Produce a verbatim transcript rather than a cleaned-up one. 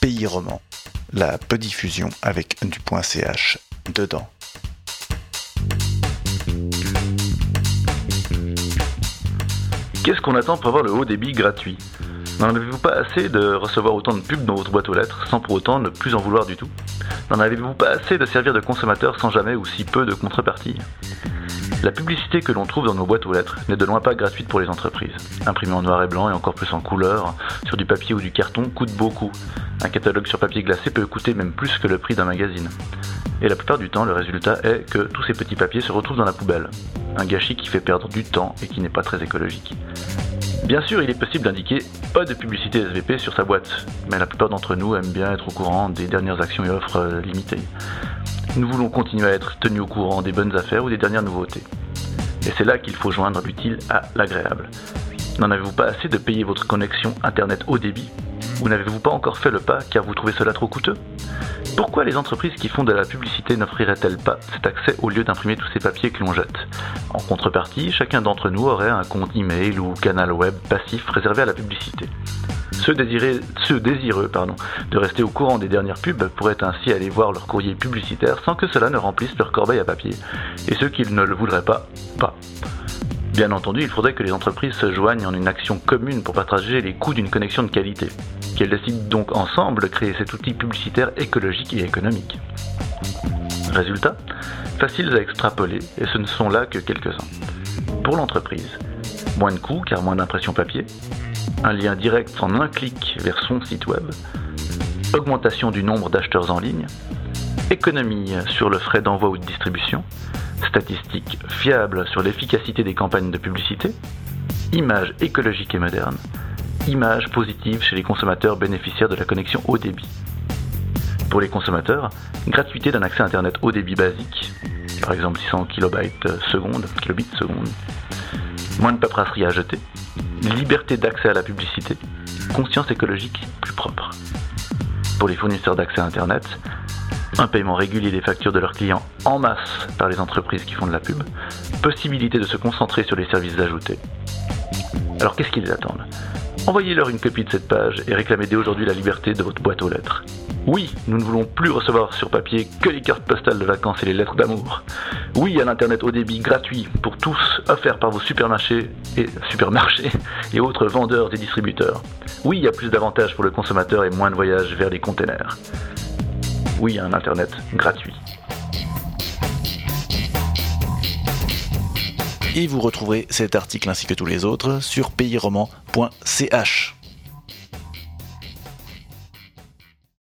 Pays Roman, la podiffusion avec du point .ch dedans. Qu'est-ce qu'on attend pour avoir le haut débit gratuit ? N'en avez-vous pas assez de recevoir autant de pubs dans votre boîte aux lettres, sans pour autant ne plus en vouloir du tout ? N'en avez-vous pas assez de servir de consommateur sans jamais ou si peu de contrepartie ? La publicité que l'on trouve dans nos boîtes aux lettres n'est de loin pas gratuite pour les entreprises. Imprimée en noir et blanc et encore plus en couleur, sur du papier ou du carton, coûte beaucoup. Un catalogue sur papier glacé peut coûter même plus que le prix d'un magazine. Et la plupart du temps, le résultat est que tous ces petits papiers se retrouvent dans la poubelle. Un gâchis qui fait perdre du temps et qui n'est pas très écologique. Bien sûr, il est possible d'indiquer « pas de publicité S V P » sur sa boîte, mais la plupart d'entre nous aiment bien être au courant des dernières actions et offres limitées. Nous voulons continuer à être tenus au courant des bonnes affaires ou des dernières nouveautés. Et c'est là qu'il faut joindre l'utile à l'agréable. N'en avez-vous pas assez de payer votre connexion Internet haut débit ? Ou n'avez-vous pas encore fait le pas car vous trouvez cela trop coûteux ? Pourquoi les entreprises qui font de la publicité n'offriraient-elles pas cet accès au lieu d'imprimer tous ces papiers que l'on jette ? En contrepartie, chacun d'entre nous aurait un compte email ou canal web passif réservé à la publicité. Ceux, désirés, ceux désireux pardon, de rester au courant des dernières pubs pourraient ainsi aller voir leur courrier publicitaire sans que cela ne remplisse leur corbeille à papier. Et ceux qui ne le voudraient pas, pas. Bien entendu, il faudrait que les entreprises se joignent en une action commune pour partager les coûts d'une connexion de qualité. Qu'elles décident donc ensemble de créer cet outil publicitaire écologique et économique. Résultat, faciles à extrapoler, et ce ne sont là que quelques-uns. Pour l'entreprise, moins de coûts car moins d'impression papier, un lien direct en un clic vers son site web, augmentation du nombre d'acheteurs en ligne, économie sur le frais d'envoi ou de distribution, statistiques fiables sur l'efficacité des campagnes de publicité, images écologiques et modernes, images positives chez les consommateurs bénéficiaires de la connexion haut débit. Pour les consommateurs, gratuité d'un accès Internet haut débit basique, par exemple six cents kilobytes seconde, kilobits seconde, moins de paperasserie à jeter, liberté d'accès à la publicité, conscience écologique plus propre. Pour les fournisseurs d'accès Internet, un paiement régulier des factures de leurs clients en masse par les entreprises qui font de la pub, possibilité de se concentrer sur les services ajoutés. Alors qu'est-ce qu'ils attendent ? Envoyez-leur une copie de cette page et réclamez dès aujourd'hui la liberté de votre boîte aux lettres. Oui, nous ne voulons plus recevoir sur papier que les cartes postales de vacances et les lettres d'amour. Oui à l'Internet haut débit gratuit pour tous, offert par vos supermarchés et, supermarchés et autres vendeurs et distributeurs. Oui à plus d'avantages pour le consommateur et moins de voyages vers les containers. Oui à un Internet gratuit. Et vous retrouverez cet article ainsi que tous les autres sur pays roman point c h.